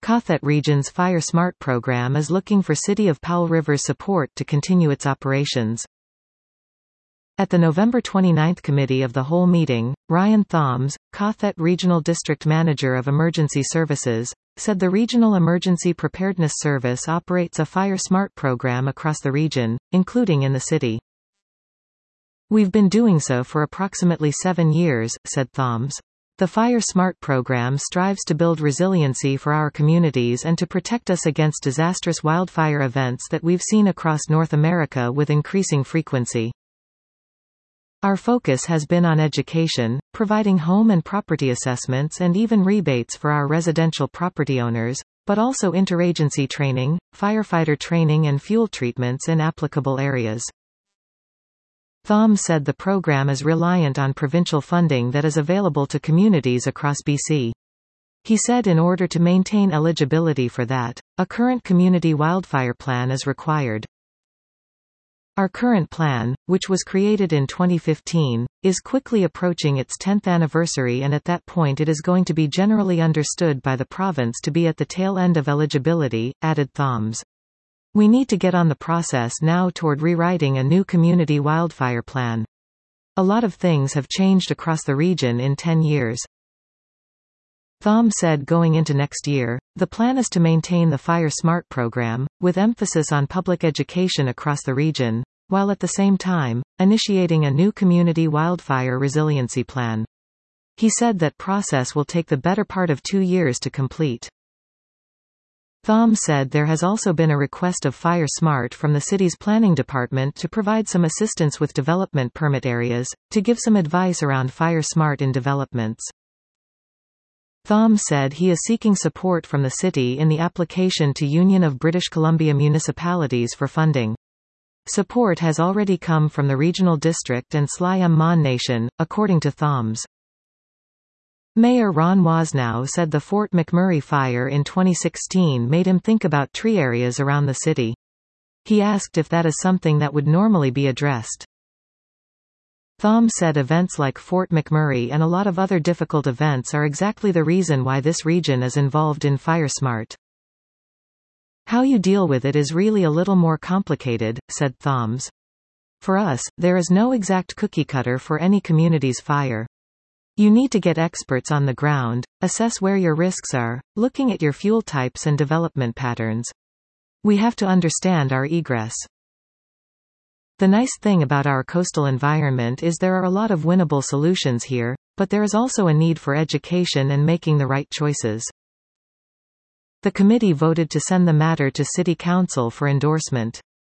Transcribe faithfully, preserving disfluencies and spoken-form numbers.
Kauthet Region's Fire Smart program is looking for City of Powell River's support to continue its operations. At the November twenty-ninth Committee of the Whole meeting, Ryan Thoms, Kauthet Regional District Manager of Emergency Services, said the Regional Emergency Preparedness Service operates a Fire Smart program across the region, including in the city. "We've been doing so for approximately seven years, said Thoms. The Fire Smart program strives to build resiliency for our communities and to protect us against disastrous wildfire events that we've seen across North America with increasing frequency. Our focus has been on education, providing home and property assessments and even rebates for our residential property owners, but also interagency training, firefighter training and fuel treatments in applicable areas." Thoms said the program is reliant on provincial funding that is available to communities across B C. He said in order to maintain eligibility for that, a current community wildfire plan is required. "Our current plan, which was created in twenty fifteen, is quickly approaching its tenth anniversary, and at that point it is going to be generally understood by the province to be at the tail end of eligibility," added Thoms. "We need to get on the process now toward rewriting a new community wildfire plan. A lot of things have changed across the region in ten years. Thoms said going into next year, the plan is to maintain the Fire Smart program, with emphasis on public education across the region, while at the same time, initiating a new community wildfire resiliency plan. He said that process will take the better part of two years to complete. Thoms said there has also been a request of Fire Smart from the city's planning department to provide some assistance with development permit areas, to give some advice around Fire Smart in developments. Thoms said he is seeking support from the city in the application to Union of British Columbia Municipalities for funding. Support has already come from the Regional District and Sly M Mon Nation, according to Thoms. Mayor Ron Wasnow said the Fort McMurray fire in twenty sixteen made him think about tree areas around the city. He asked if that is something that would normally be addressed. Thoms said events like Fort McMurray and a lot of other difficult events are exactly the reason why this region is involved in Fire Smart. "How you deal with it is really a little more complicated," said Thoms. "For us, there is no exact cookie cutter for any community's fire. You need to get experts on the ground, assess where your risks are, looking at your fuel types and development patterns. We have to understand our egress. The nice thing about our coastal environment is there are a lot of winnable solutions here, but there is also a need for education and making the right choices." The committee voted to send the matter to City Council for endorsement.